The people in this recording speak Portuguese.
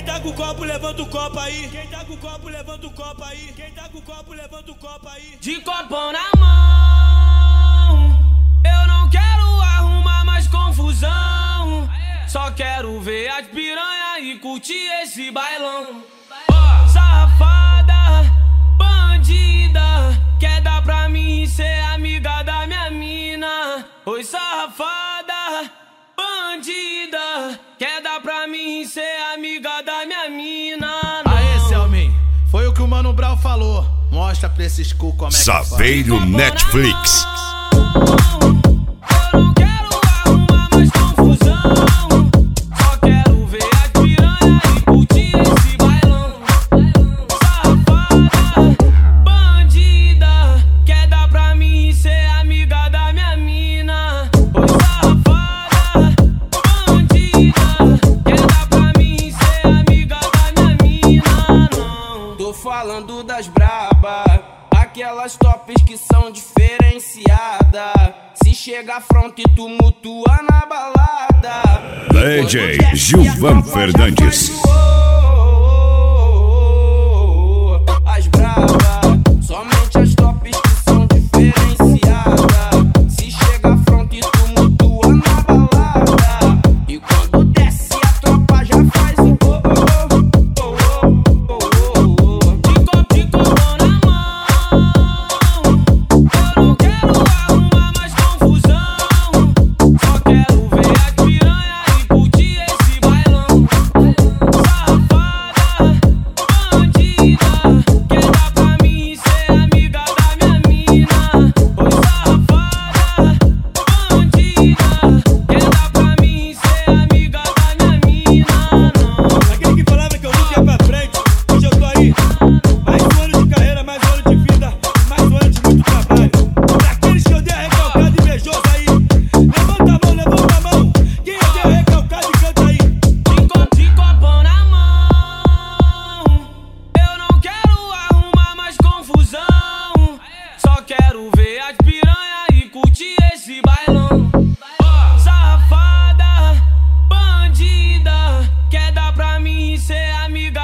Quem tá com o copo, levanta o copo aí. Quem tá com o copo, levanta o copo aí. Quem tá com o copo, levanta o copo aí. De copão na mão, eu não quero arrumar mais confusão. Só quero ver as piranha e curtir esse bailão. Safada, bandida, quer dar pra mim ser amiga da minha mina. Oi, safada, bandida, quer dar pra mim ser amiga da minha mina. Não. Aê, Selmin, foi o que o Mano Brown falou. Mostra pra esses cu como é que faz. Saveiro Netflix. Eu não quero arrumar mais confusão. Só quero ver as piranha e curtir esse bailão. Safada, bandida, quer dar pra mim ser amiga da minha mina. Oi, safada, bandida, quer dar pra mim ser amiga da minha mina. Não, tô falando das braba, aquelas tops que são diferenciadas. Se chega fronte e tumultua na balada. DJ Gilvan Fernandes. As brava, somente as tops que são diferenciadas. Se chega fronte e tumultua na balada. E quando desce a tropa já faz o de copo na mão. Eu não quero arrumar mais confusão. Só quero ver as piranha e curtir esse bailão. Safada, bandida, quer dar pra mim ser amiga da minha mina. Oi, safada, bandida, quer dar pra mim ser amiga da minha mina. Não. Aquele que falava que eu nunca ia pra frente, hoje eu tô aí. Mais um ano de carreira, mais um ano de vida, mais um ano de muito trabalho. Pra aqueles que odeiam recalcado e invejoso aí, levanta a mão, levanta a mão. Quem odeia recalcado e canta aí. De copão na mão, eu não quero arrumar mais confusão. Só quero ver as piranha e curtir esse bailão. Safada, bandida, quer dar pra mim ser amiga